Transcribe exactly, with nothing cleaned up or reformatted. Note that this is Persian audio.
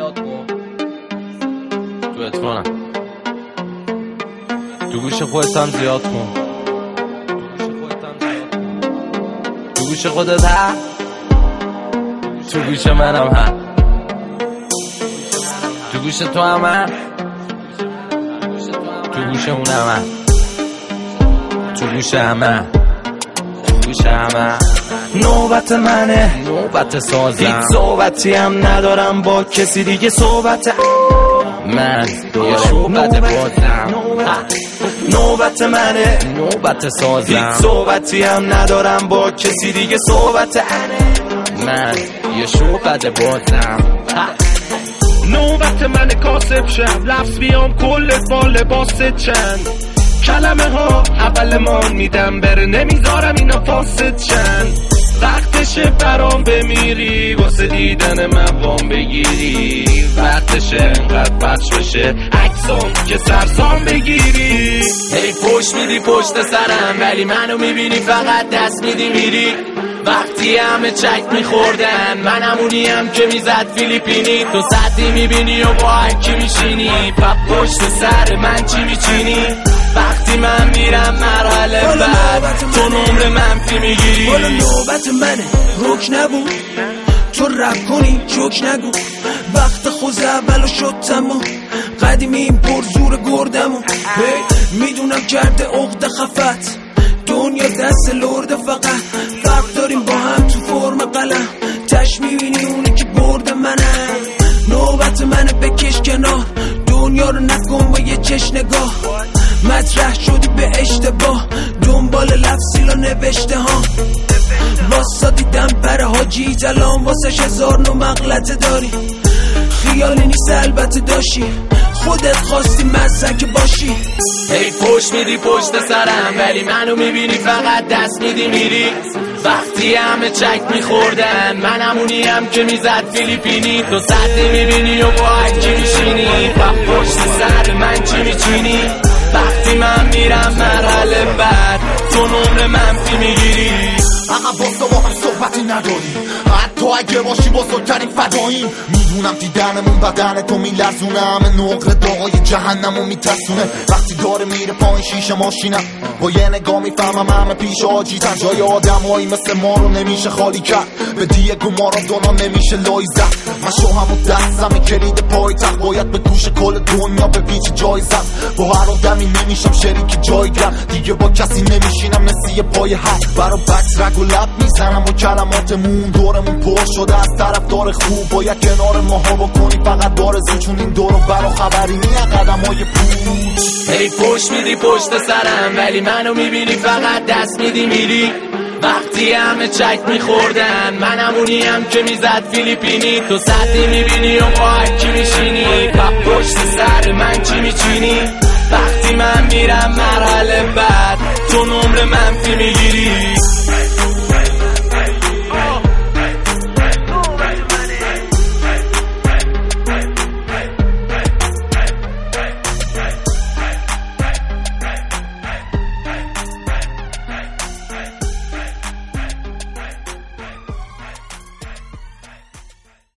زیاد کن تویت کنم تو گوش خودت هم زیاد کن تو گوش خودت هم تو گوش منم هم تو گوش تو هم هم تو گوش اونم هم تو گوش همه تو گوش همه نوبت منه، نوبت سازم، هیچ صحبتی هم ندارم با کسی دیگه. صحبت من یه شوبت بازم، نوبت منه، نوبت سازم، هیچ صحبتی هم ندارم با کسی دیگه. صحبت من یه شوبت بازم. نوبت من کاسب شم، لفظ بیام کل با لباس چند کلمه ها اولمان میدم بره، نمیذارم اینا فاسد چند. وقتشه برام بمیری واسه دیدن من وام بگیری، وقتشه انقدر بخش بشه عکسام که سرسام بگیری. هی پشت میدی پشت سرم ولی منو میبینی فقط دست میدی میری. وقتی همه چک میخوردن من همونیم که میزد فیلیپینی. تو سطحی میبینی و با هرکی میشینی، پا پشت سر من چی میچینی. وقتی من میرم مرحله بعد تو نمره منفی میگیری. بالا نوبت منه، روک نبون تو رپ کنی چوک نگو. وقت خوز اولو شد تمام، قدیمیم پر زور گردمو. میدونم کرده عقد خفت، دنیا دست لرده فقط. فرق داریم با هم تو فرم قلم، تش میبینی اونی که برد منه. نوبت منه بکش کنار، دنیا رو نکن با یه چش نگاه. مطرح شدی به اشتباه، دنبال لفظیلا نوشته ها. واسا دیدم پر حاجی جلان واسش هزار نو مغلطه داری. خیالی نیست البته داشی، خودت خواستی مزک باشی. هی پشت میدی پشت سرم ولی منو میبینی فقط دست میدی میری. وقتی همه چک میخوردن من همونیم که میزد فیلیپینی. تو سطحی میبینی و با هرکی میشینی، پا پشت سر من چی میچینی. وقتی من میرم مرحله بعد تو نمره منفی میگیری. عقب بازا با هم صحبتی نداری، حتی اگه باشی بزرگترین فداییم. میدونم دیدنمون بدن تو میلرزونه، همه نقره داغای جهنمو میترسونه. وقتی داره میره پایین شیشه ماشینم، با یه نگاه میفهمم همه پیش آجیتن. جای آدمایی مثل ما رو نمیشه خالی کرد، به دیگو مارادونا نمیشه لای زد. من شوهم و دستم کلید پای تخت، باید به گوش کل دنیا به پیچ جای زد. با هر آدمی نمیشم شریک جایگرم، دیگه با کسی نمیشینم نسی پای حد. برا بکس رگ و لب میزنم و کلماتمون دورمون پر شده از طرف دار خوب. باید کنار ماها بکنی فقط دارزی، چون این دورو برا خبری نیه قدم های پوچ. هی پشت میدی پشت سرم ولی منو میبینی فقط دست میدی میری. وقتی همه چک میخوردن من همونیم که میزد فیلیپینی. تو سطحی میبینی و با هرکی میشینی، پا پشت سر من چی میچینی. وقتی من میرم مرحله بعد تو نمره منفی میگیری.